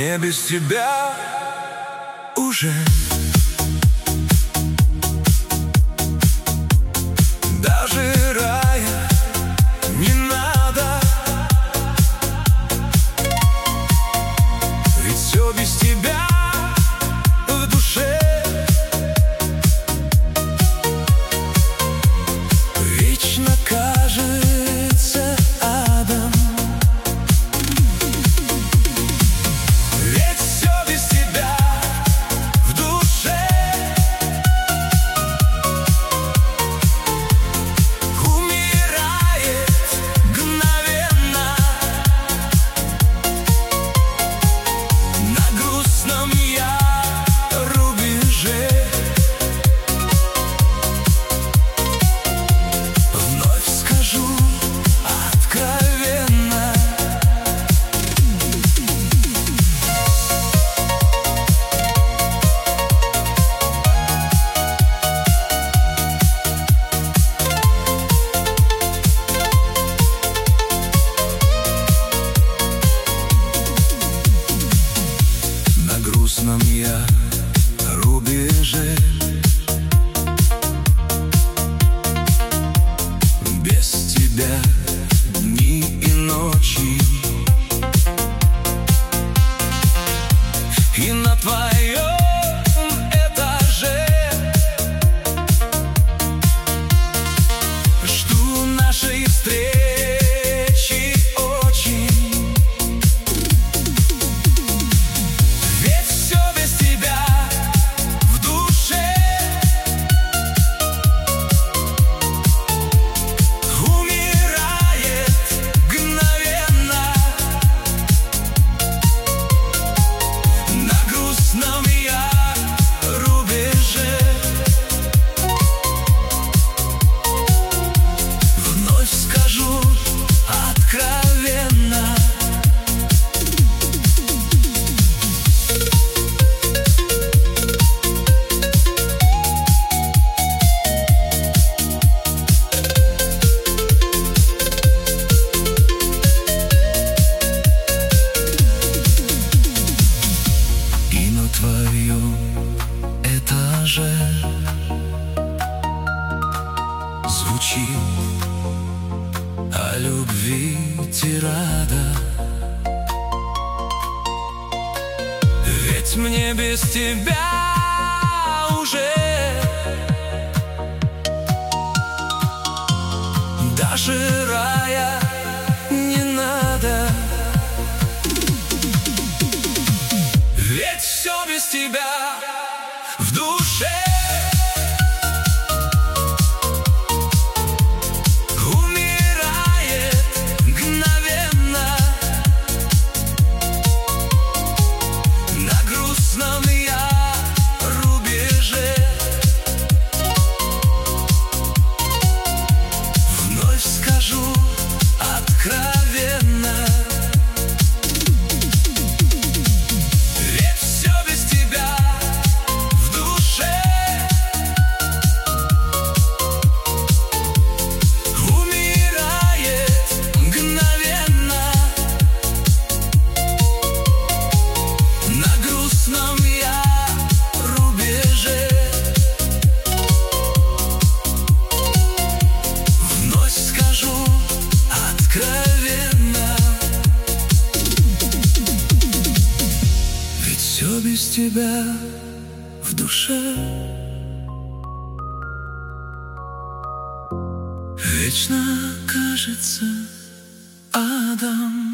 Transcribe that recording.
мне без тебя уже. Даже рая не надо, ведь все без тебя в душе. Вечно кажется адом, ведь все без тебя в душе. Грустном я рубеже, без тебя дни и ночи, и на твоем этаже жду нашей встречи очень. Звучит о любви тирада, ведь мне без тебя уже даже рая не надо, ведь все без тебя в душе. Все без тебя в душе. Вечно кажется адом.